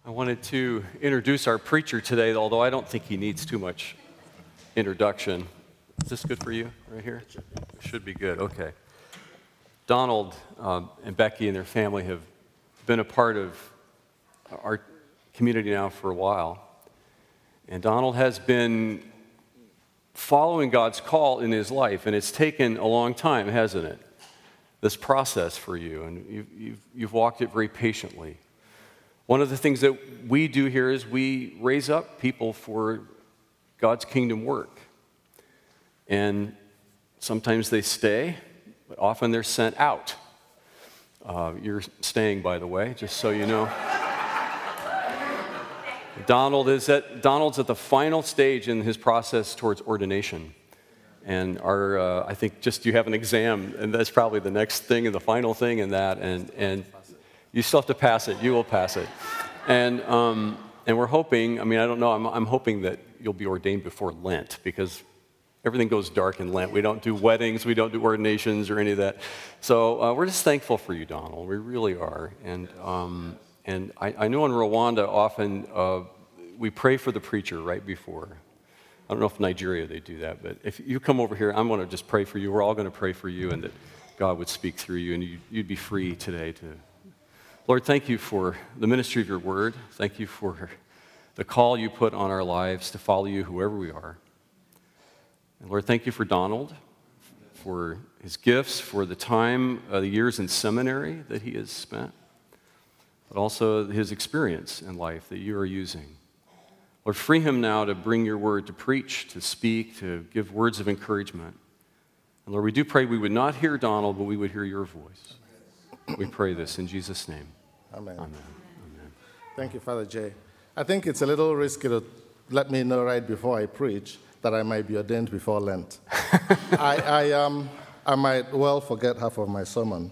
I wanted to introduce our preacher today, although I don't think he needs too much introduction. Is this good for you right here? It should be good, okay. Donald and Becky and their family have been a part of our community now for a while. And Donald has been following God's call in his life, and it's taken a long time, hasn't it? This process for you, and you've walked it very patiently. One of the things that we do here is we raise up people for God's kingdom work. And sometimes they stay, but often they're sent out. You're staying, by the way, just so you know. Donald's at the final stage in his process towards ordination. And I think just you have an exam, and that's probably the next thing and the final thing in that, and you still have to pass it. You will pass it. And we're hoping, I don't know, I'm hoping that you'll be ordained before Lent, because everything goes dark in Lent. We don't do weddings, we don't do ordinations or any of that. So we're just thankful for you, Donald. We really are. And I know in Rwanda often we pray for the preacher right before. I don't know if in Nigeria they do that, but if you come over here, I'm going to just pray for you. We're all going to pray for you, and that God would speak through you, and you'd be free today to... Lord, thank you for the ministry of your word. Thank you for the call you put on our lives to follow you whoever we are. And Lord, thank you for Donald, for his gifts, for the time, the years in seminary that he has spent, but also his experience in life that you are using. Lord, free him now to bring your word, to preach, to speak, to give words of encouragement. And Lord, we do pray we would not hear Donald, but we would hear your voice. We pray this in Jesus' name. Amen. Amen. Amen. Thank you, Father Jay. I think it's a little risky to let me know right before I preach that I might be ordained before Lent. I might well forget half of my sermon.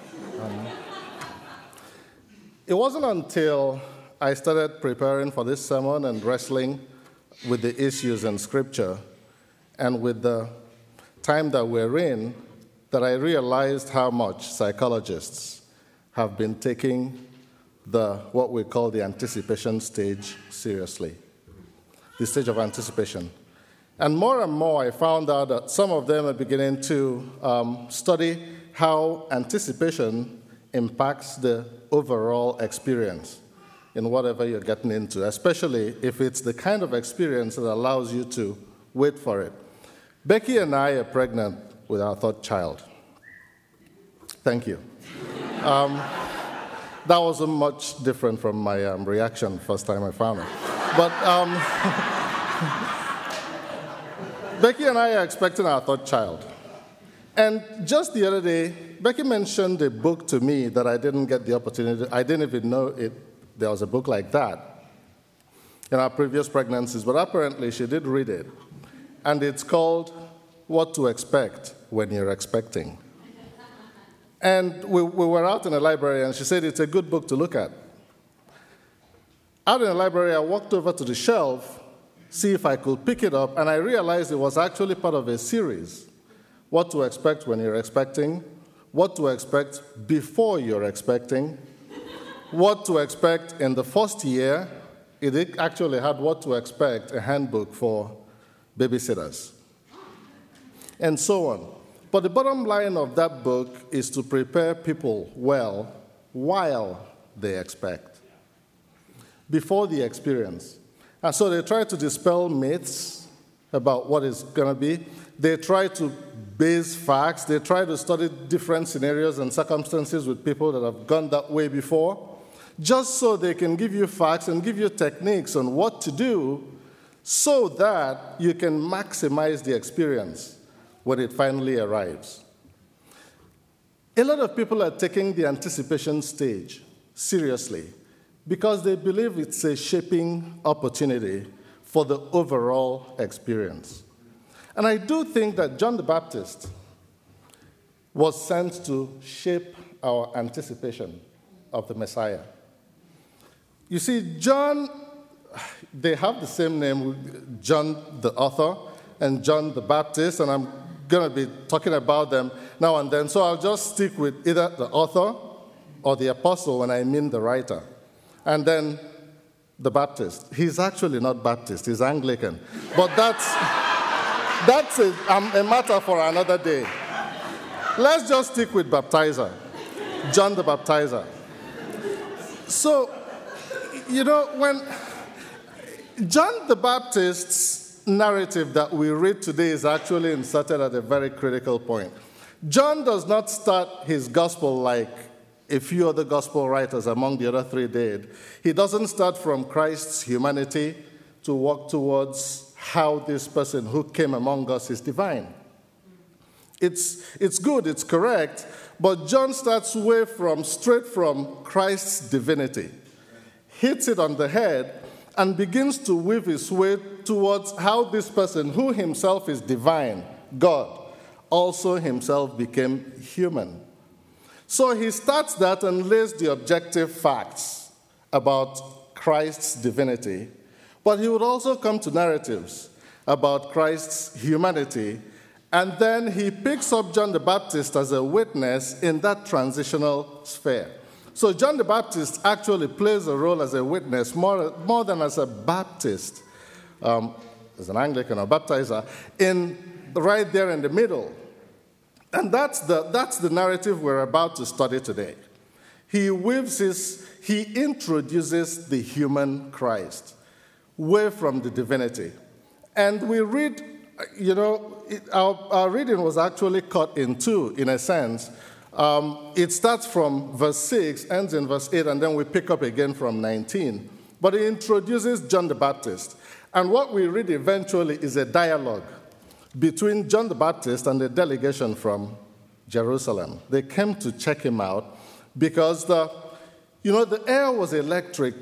It wasn't until I started preparing for this sermon and wrestling with the issues in Scripture and with the time that we're in that I realized how much psychologists have been taking what we call the anticipation stage seriously, the stage of anticipation. And more, I found out that some of them are beginning to study how anticipation impacts the overall experience in whatever you're getting into, especially if it's the kind of experience that allows you to wait for it. Becky and I are pregnant with our third child. Thank you. That wasn't much different from my reaction first time I found it. But Becky and I are expecting our third child. And just the other day, Becky mentioned a book to me that I didn't get the opportunity. I didn't even know there was a book like that in our previous pregnancies, but apparently she did read it. And it's called What to Expect When You're Expecting. And we were out in the library, and she said it's a good book to look at. Out in the library, I walked over to the shelf, see if I could pick it up, and I realized it was actually part of a series. What to expect when you're expecting, what to expect before you're expecting, what to expect in the first year. It actually had what to expect, a handbook for babysitters, and so on. But the bottom line of that book is to prepare people well while they expect, before the experience. And so they try to dispel myths about what it's going to be. They try to base facts. They try to study different scenarios and circumstances with people that have gone that way before, just so they can give you facts and give you techniques on what to do so that you can maximize the experience when it finally arrives. A lot of people are taking the anticipation stage seriously because they believe it's a shaping opportunity for the overall experience. And I do think that John the Baptist was sent to shape our anticipation of the Messiah. You see, John, they have the same name, John the author and John the Baptist, and I'm going to be talking about them now and then. So I'll just stick with either the author or the apostle when I mean the writer. And then the Baptist. He's actually not Baptist, he's Anglican. But that's a matter for another day. Let's just stick with baptizer, John the Baptizer. So, when John the Baptist's narrative that we read today is actually inserted at a very critical point. John does not start his gospel like a few other gospel writers among the other three did. He doesn't start from Christ's humanity to walk towards how this person who came among us is divine. It's good, it's correct, but John starts straight from Christ's divinity, hits it on the head, and begins to weave his way towards how this person who himself is divine, God, also himself became human. So he starts that and lays the objective facts about Christ's divinity, but he would also come to narratives about Christ's humanity, and then he picks up John the Baptist as a witness in that transitional sphere. So John the Baptist actually plays a role as a witness more than as a Baptist, as an Anglican or baptizer, right there in the middle. And that's the narrative we're about to study today. He introduces the human Christ way from the divinity. And we read, our reading was actually cut in two, in a sense. It starts from verse 6, ends in verse 8, and then we pick up again from 19. But he introduces John the Baptist. And what we read eventually is a dialogue between John the Baptist and a delegation from Jerusalem. They came to check him out because the air was electric.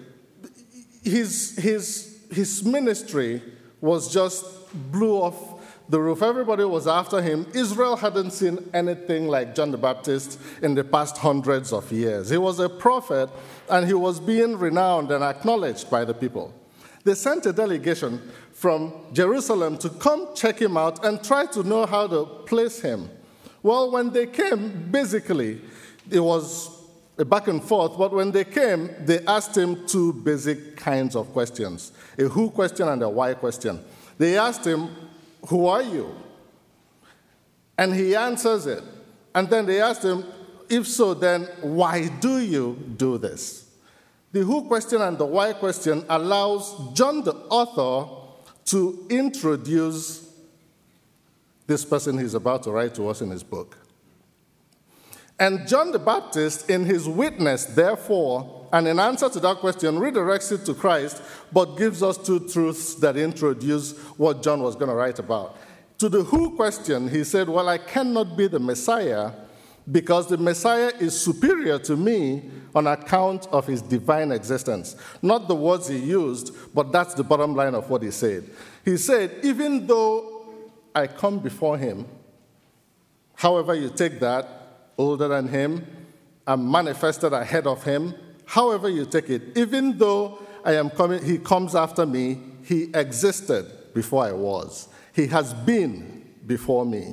His ministry was just blew off the roof. Everybody was after him. Israel hadn't seen anything like John the Baptist in the past hundreds of years. He was a prophet, and he was being renowned and acknowledged by the people. They sent a delegation from Jerusalem to come check him out and try to know how to place him. Well, when they came, basically, it was a back and forth, but when they came, they asked him two basic kinds of questions, a who question and a why question. They asked him, who are you? And he answers it. And then they asked him, if so, then why do you do this? The who question and the why question allows John the author to introduce this person he's about to write to us in his book. And John the Baptist, in his witness, therefore, and in answer to that question, redirects it to Christ, but gives us two truths that introduce what John was going to write about. To the who question, he said, well, I cannot be the Messiah because the Messiah is superior to me on account of his divine existence. Not the words he used, but that's the bottom line of what he said. He said, even though I come before him, however you take that, older than him, I'm manifested ahead of him, however you take it, even though I am coming, he comes after me, he existed before I was. He has been before me.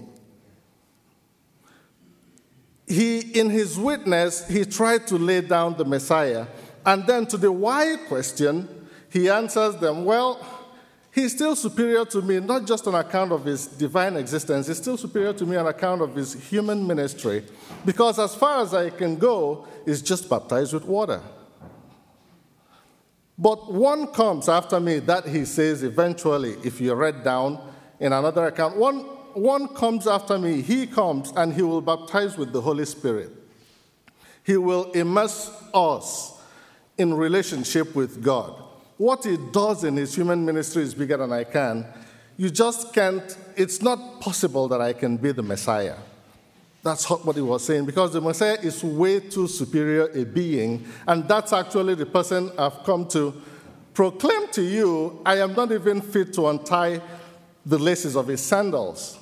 In his witness, he tried to lay down the Messiah. And then to the why question, he answers them, well, he's still superior to me, not just on account of his divine existence, he's still superior to me on account of his human ministry, because as far as I can go, he's just baptized with water. But one comes after me, that he says eventually, if you read down in another account, one comes after me, he comes, and he will baptize with the Holy Spirit. He will immerse us in relationship with God. What he does in his human ministry is bigger than I can. You just can't, it's not possible that I can be the Messiah. That's what he was saying, because the Messiah is way too superior a being, and that's actually the person I've come to proclaim to you. I am not even fit to untie the laces of his sandals.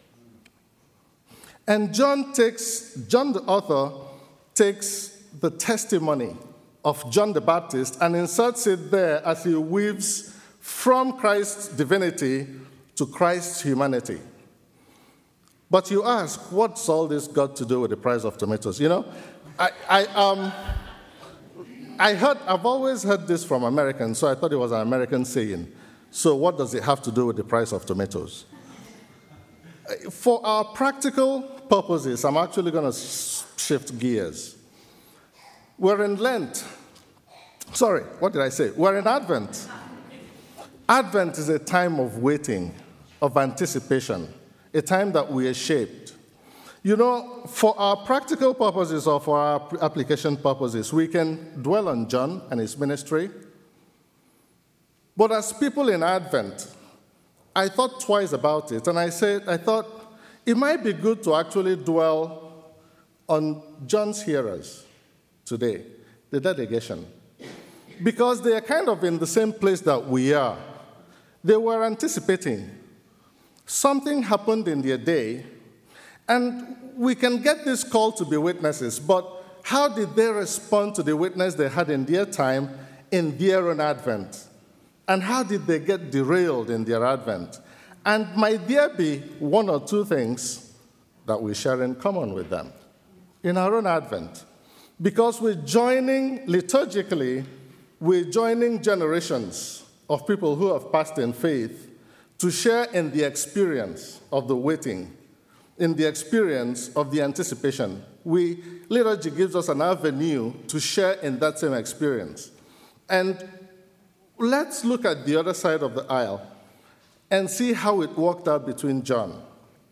And John the author takes the testimony of John the Baptist and inserts it there as he weaves from Christ's divinity to Christ's humanity. But you ask, what's all this got to do with the price of tomatoes? You know, I I've always heard this from Americans, so I thought it was an American saying. So what does it have to do with the price of tomatoes? For our practical purposes, I'm actually going to shift gears. We're in Lent. Sorry, what did I say? We're in Advent. Advent is a time of waiting, of anticipation, a time that we are shaped. You know, for our practical purposes or for our application purposes, we can dwell on John and his ministry. But as people in Advent, I thought twice about it, and I thought it might be good to actually dwell on John's hearers today, the delegation, because they are kind of in the same place that we are. They were anticipating. Something happened in their day, and we can get this call to be witnesses, but how did they respond to the witness they had in their time, in their own Advent? And how did they get derailed in their Advent? And might there be one or two things that we share in common with them in our own Advent? Because we're joining, liturgically, we're joining generations of people who have passed in faith to share in the experience of the waiting, in the experience of the anticipation. Liturgy gives us an avenue to share in that same experience. And let's look at the other side of the aisle and see how it worked out between John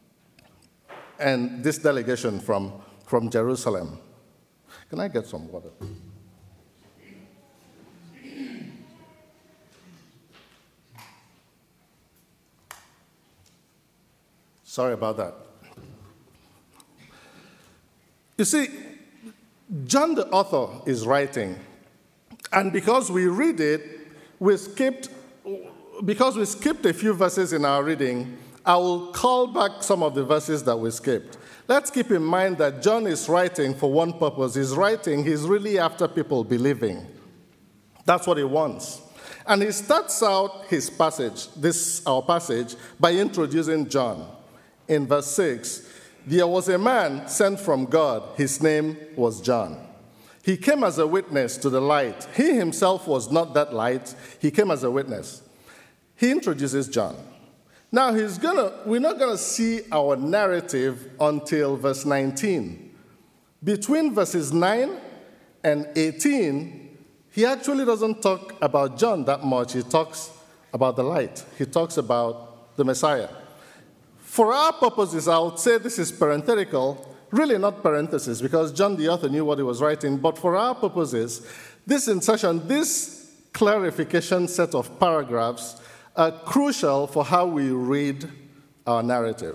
and this delegation from Jerusalem. Can I get some water? Sorry about that. You see, John the author is writing, and because we read it, because we skipped a few verses in our reading, I will call back some of the verses that we skipped. Let's keep in mind that John is writing for one purpose. He's really after people believing. That's what he wants. And he starts out his passage, our passage, by introducing John. In verse 6, there was a man sent from God. His name was John. He came as a witness to the light. He himself was not that light. He came as a witness. He introduces John. Now, we're not going to see our narrative until verse 19. Between verses 9 and 18, he actually doesn't talk about John that much. He talks about the light. He talks about the Messiah. For our purposes, I would say this is parenthetical, really not parenthesis, because John the author knew what he was writing. But for our purposes, this insertion, this clarification set of paragraphs are crucial for how we read our narrative.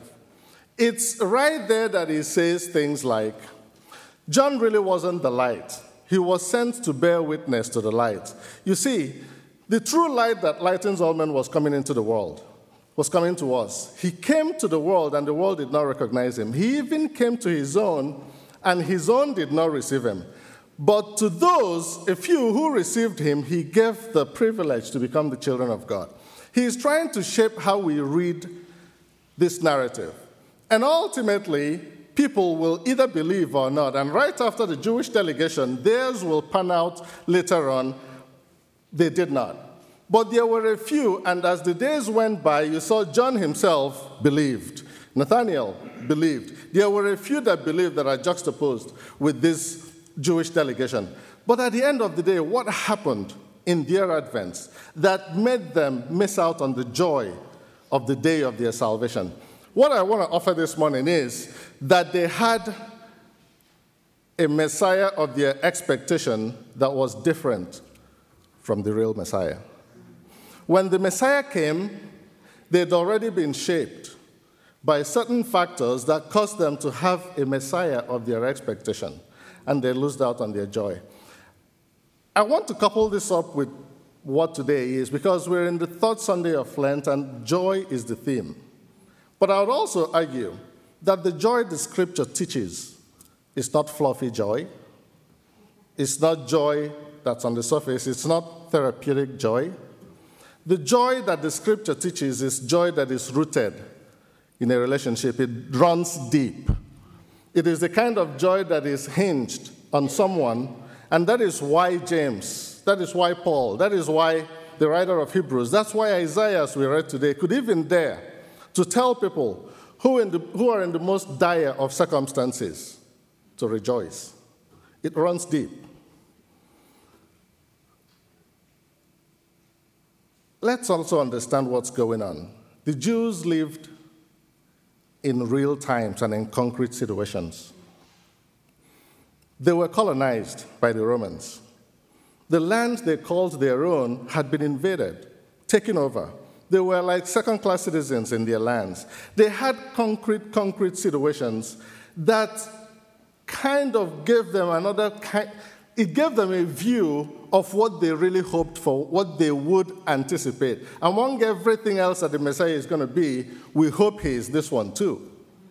It's right there that he says things like, John really wasn't the light. He was sent to bear witness to the light. You see, the true light that lightens all men was coming into the world, was coming to us. He came to the world, and the world did not recognize him. He even came to his own, and his own did not receive him. But to those, a few who received him, he gave the privilege to become the children of God. He is trying to shape how we read this narrative. And ultimately, people will either believe or not. And right after the Jewish delegation, theirs will pan out later on. They did not. But there were a few, and as the days went by, you saw John himself believed. Nathanael believed. There were a few that believed that are juxtaposed with this Jewish delegation. But at the end of the day, what happened in their advent that made them miss out on the joy of the day of their salvation? What I want to offer this morning is that they had a Messiah of their expectation that was different from the real Messiah. When the Messiah came, they'd already been shaped by certain factors that caused them to have a Messiah of their expectation, and they lost out on their joy. I want to couple this up with what today is, because we're in the third Sunday of Lent, and joy is the theme. But I would also argue that the joy the Scripture teaches is not fluffy joy. It's not joy that's on the surface. It's not therapeutic joy. The joy that the Scripture teaches is joy that is rooted in a relationship. It runs deep. It is the kind of joy that is hinged on someone And that is why James, that is why Paul, that is why the writer of Hebrews, that's why Isaiah, as we read today, could even dare to tell people who are in the most dire of circumstances to rejoice. It runs deep. Let's also understand what's going on. The Jews lived in real times and in concrete situations. They were colonized by the Romans. The land they called their own had been invaded, taken over. They were like second-class citizens in their lands. They had concrete situations that kind of gave them it gave them a view of what they really hoped for, what they would anticipate. Among everything else that the Messiah is going to be, we hope he is this one too.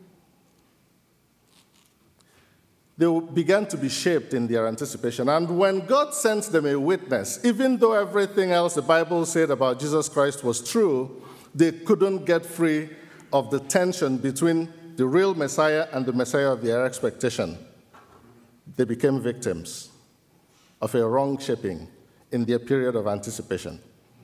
They began to be shaped in their anticipation. And when God sent them a witness, even though everything else the Bible said about Jesus Christ was true, they couldn't get free of the tension between the real Messiah and the Messiah of their expectation. They became victims of a wrong shaping in their period of anticipation.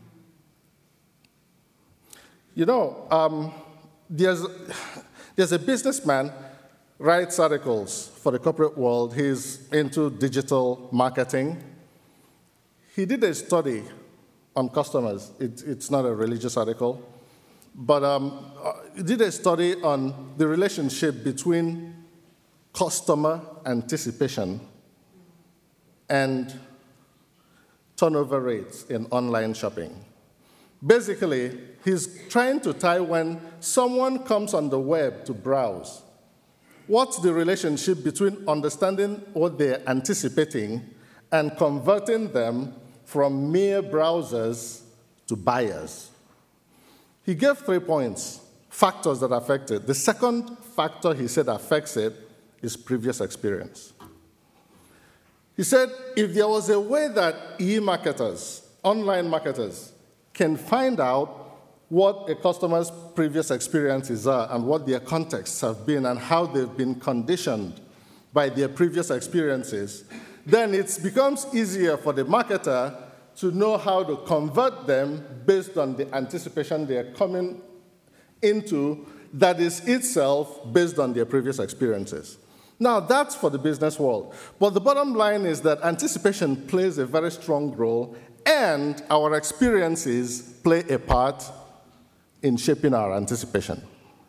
You know, there's a businessman writes articles for the corporate world. He's into digital marketing. He did a study on customers. It's not a religious article, but he did a study on the relationship between customer anticipation and turnover rates in online shopping. Basically, he's trying to tie when someone comes on the web to browse, what's the relationship between understanding what they're anticipating and converting them from mere browsers to buyers? He gave 3 points, factors that affect it. The second factor he said affects it is previous experience. He said if there was a way that e-marketers, online marketers, can find out what a customer's previous experiences are and what their contexts have been and how they've been conditioned by their previous experiences, then it becomes easier for the marketer to know how to convert them based on the anticipation they're coming into that is itself based on their previous experiences. Now, that's for the business world. But the bottom line is that anticipation plays a very strong role, and our experiences play a part in shaping our anticipation.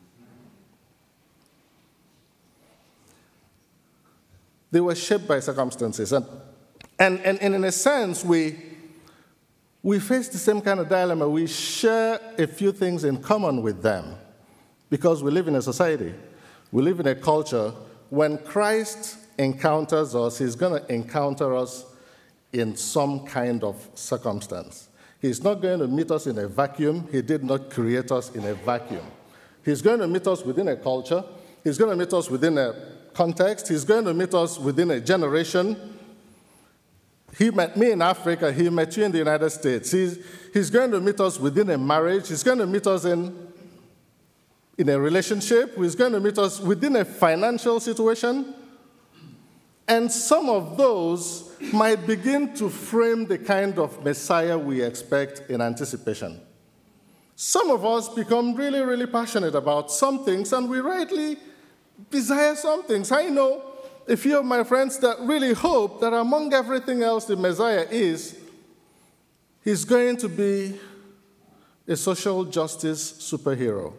They were shaped by circumstances. And in a sense, we face the same kind of dilemma. We share a few things in common with them because we live in a society. We live in a culture. When Christ encounters us, he's going to encounter us in some kind of circumstance. He's not going to meet us in a vacuum. He did not create us in a vacuum. He's going to meet us within a culture. He's going to meet us within a context. He's going to meet us within a generation. He met me in Africa. He met you in the United States. He's going to meet us within a marriage. He's going to meet us in a relationship. He's going to meet us within a financial situation. And some of those might begin to frame the kind of Messiah we expect in anticipation. Some of us become really, really passionate about some things, and we rightly desire some things. I know a few of my friends that really hope that among everything else the Messiah is, he's going to be a social justice superhero.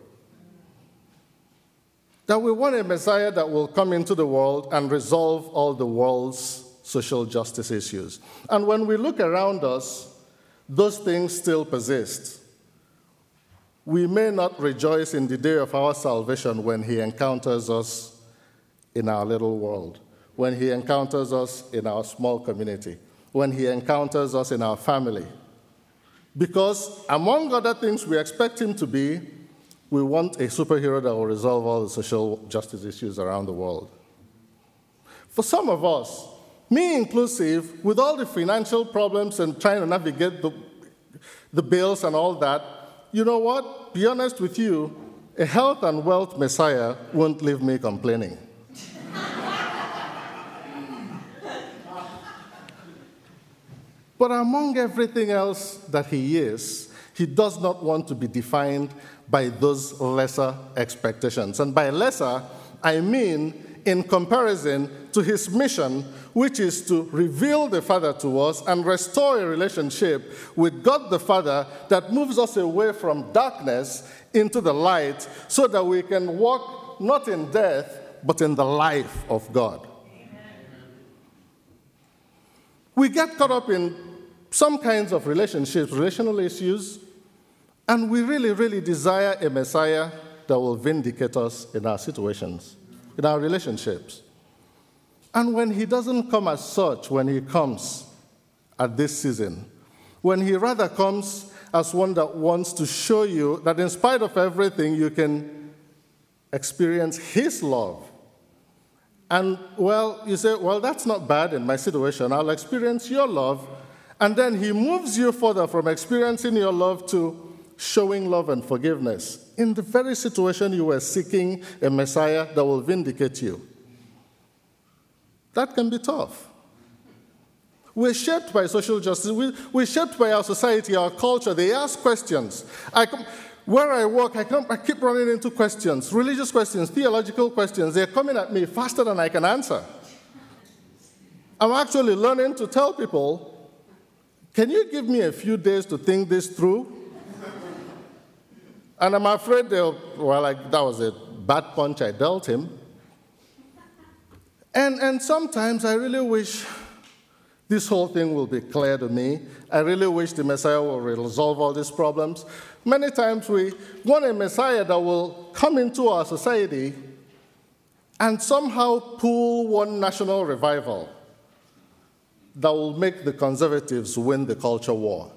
That we want a Messiah that will come into the world and resolve all the world's social justice issues. And when we look around us, those things still persist. We may not rejoice in the day of our salvation when he encounters us in our little world, when he encounters us in our small community, when he encounters us in our family. Because among other things we expect him to be, we want a superhero that will resolve all the social justice issues around the world. For some of us, me inclusive, with all the financial problems and trying to navigate the bills and all that, you know what? Be honest with you, a health and wealth Messiah won't leave me complaining. But among everything else that he is, he does not want to be defined by those lesser expectations. And by lesser, I mean in comparison to his mission, which is to reveal the Father to us and restore a relationship with God the Father that moves us away from darkness into the light so that we can walk not in death, but in the life of God. We get caught up in some kinds of relationships, relational issues, and we really, really desire a Messiah that will vindicate us in our situations, in our relationships. And when he doesn't come as such, when he comes at this season, when he rather comes as one that wants to show you that in spite of everything, you can experience his love. And, well, you say, well, that's not bad in my situation. I'll experience your love. And then he moves you further from experiencing your love to showing love and forgiveness in the very situation you were seeking a Messiah that will vindicate you. That can be tough. We're shaped by social justice. We're shaped by our society, our culture. They ask questions. Where I work, I keep running into questions, religious questions, theological questions. They're coming at me faster than I can answer. I'm actually learning to tell people, can you give me a few days to think this through? And I'm afraid that was a bad punch I dealt him. And sometimes I really wish this whole thing will be clear to me. I really wish the Messiah will resolve all these problems. Many times we want a Messiah that will come into our society and somehow pull one national revival that will make the conservatives win the culture war.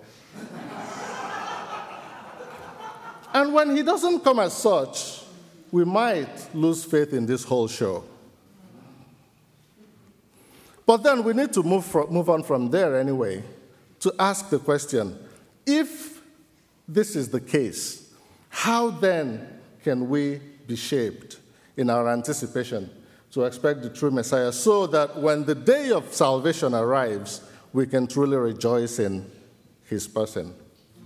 And when he doesn't come as such, we might lose faith in this whole show. But then we need to move on from there anyway to ask the question, if this is the case, how then can we be shaped in our anticipation to expect the true Messiah so that when the day of salvation arrives, we can truly rejoice in his person?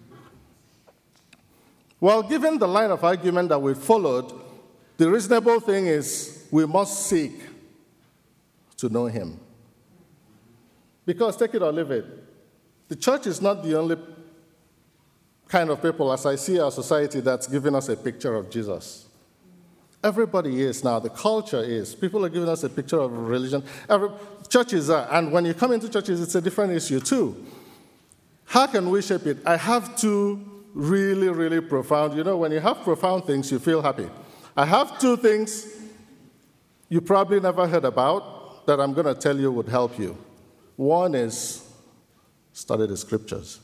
Well, given the line of argument that we followed, the reasonable thing is we must seek to know him. Because take it or leave it, the church is not the only kind of people, as I see our society, that's giving us a picture of Jesus. Everybody is now. The culture is. People are giving us a picture of religion. Churches are. And when you come into churches, it's a different issue too. How can we shape it? I have two really, really profound. When you have profound things, you feel happy. I have two things you probably never heard about that I'm going to tell you would help you. One is study the scriptures.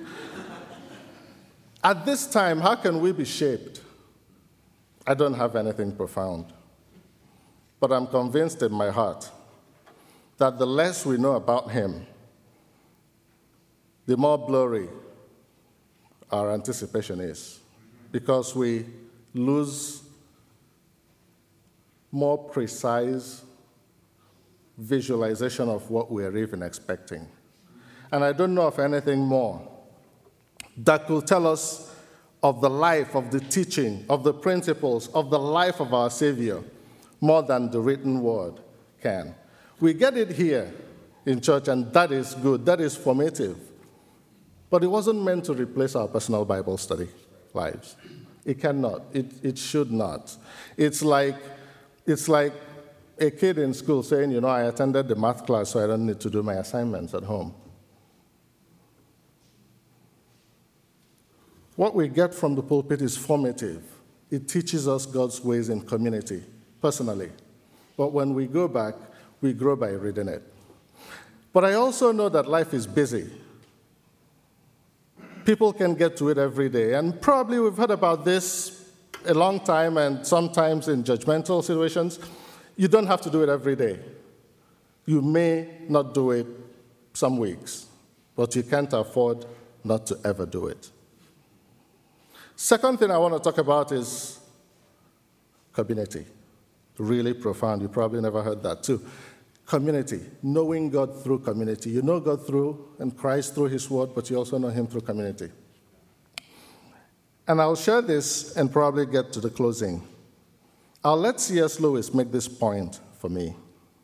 At this time, how can we be shaped? I don't have anything profound. But I'm convinced in my heart that the less we know about him, the more blurry our anticipation is, because we lose more precise visualization of what we're even expecting. And I don't know of anything more that could tell us of the life, of the teaching, of the principles, of the life of our Savior, more than the written word can. We get it here in church, and that is good, that is formative. But it wasn't meant to replace our personal Bible study lives. It cannot, it should not. It's like a kid in school saying, I attended the math class, so I don't need to do my assignments at home. What we get from the pulpit is formative. It teaches us God's ways in community, personally. But when we go back, we grow by reading it. But I also know that life is busy. People can get to it every day. And probably we've heard about this a long time, and sometimes in judgmental situations. You don't have to do it every day. You may not do it some weeks, but you can't afford not to ever do it. Second thing I want to talk about is community. Really profound. You probably never heard that too. community, knowing God through community. You know God through and Christ through his word, but you also know him through community. And I'll share this and probably get to the closing. I'll let C.S. Lewis make this point for me.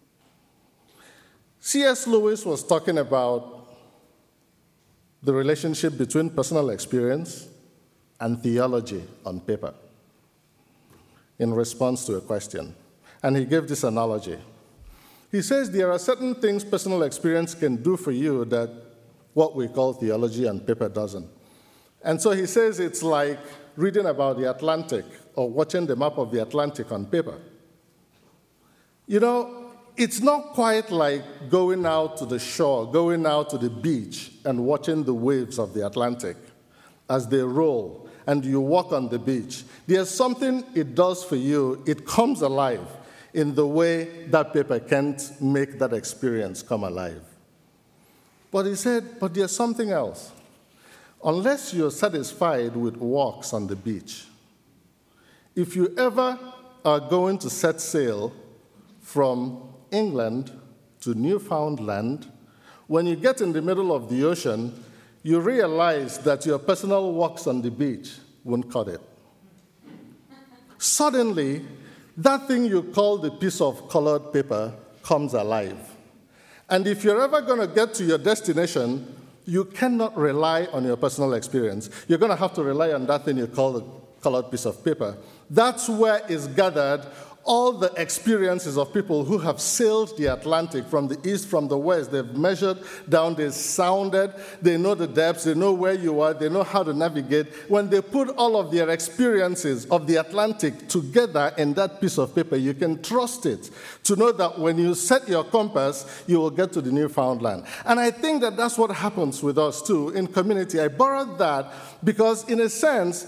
C.S. Lewis was talking about the relationship between personal experience and theology on paper in response to a question. And he gave this analogy. He says there are certain things personal experience can do for you that what we call theology on paper doesn't. And so he says it's like reading about the Atlantic or watching the map of the Atlantic on paper. You know, it's not quite like going out to the shore, going out to the beach and watching the waves of the Atlantic as they roll and you walk on the beach. There's something it does for you. It comes alive in the way that paper can't make that experience come alive. But he said, but there's something else. Unless you're satisfied with walks on the beach, if you ever are going to set sail from England to Newfoundland, when you get in the middle of the ocean, you realize that your personal walks on the beach won't cut it. Suddenly, that thing you call the piece of colored paper comes alive. And if you're ever going to get to your destination, you cannot rely on your personal experience. You're going to have to rely on that thing you call the colored piece of paper. That's where is gathered all the experiences of people who have sailed the Atlantic from the east, from the west. They've measured down, they've sounded, they know the depths, they know where you are, they know how to navigate. When they put all of their experiences of the Atlantic together in that piece of paper, you can trust it to know that when you set your compass, you will get to the Newfoundland. And I think that that's what happens with us too in community. I borrowed that because in a sense,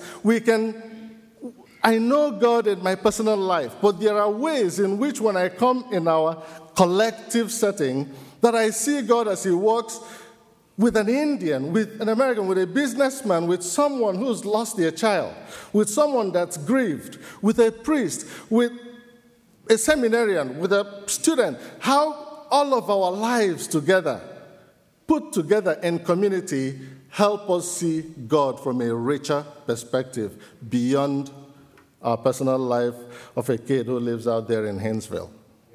I know God in my personal life, but there are ways in which when I come in our collective setting, that I see God as he walks with an Indian, with an American, with a businessman, with someone who's lost their child, with someone that's grieved, with a priest, with a seminarian, with a student. How all of our lives together, put together in community, help us see God from a richer perspective beyond our personal life of a kid who lives out there in Haynesville.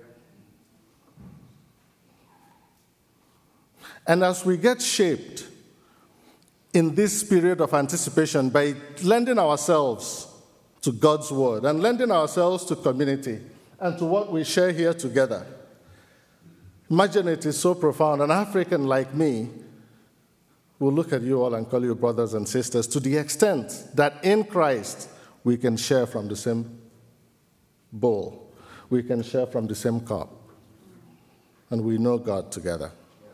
And as we get shaped in this period of anticipation by lending ourselves to God's word and lending ourselves to community and to what we share here together, imagine it is so profound. An African like me will look at you all and call you brothers and sisters to the extent that in Christ, we can share from the same bowl. We can share from the same cup. And we know God together.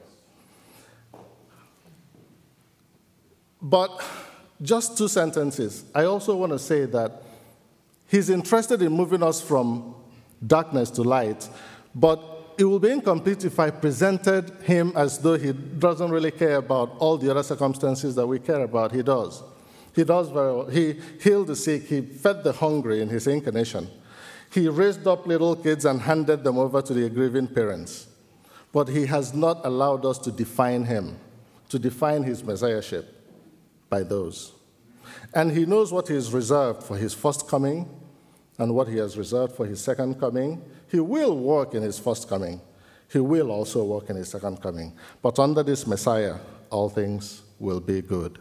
But just 2 sentences. I also want to say that he's interested in moving us from darkness to light, but it will be incomplete if I presented him as though he doesn't really care about all the other circumstances that we care about. He does. He does very well. He healed the sick. He fed the hungry in his incarnation. He raised up little kids and handed them over to the grieving parents. But he has not allowed us to define him, to define his messiahship by those. And he knows what he has reserved for his first coming and what he has reserved for his second coming. He will work in his first coming. He will also work in his second coming. But under this Messiah, all things will be good.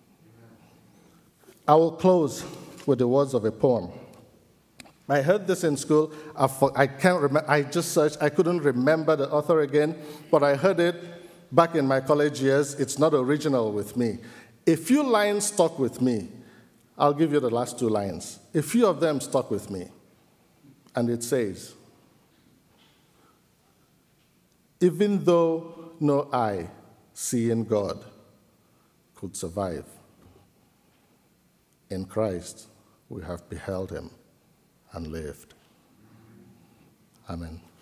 I will close with the words of a poem. I heard this in school. I can't remember. I just searched. I couldn't remember the author again, but I heard it back in my college years. It's not original with me. A few lines stuck with me. I'll give you the last 2 lines. A few of them stuck with me. And it says, even though no eye seeing God could survive, in Christ, we have beheld him and lived. Amen.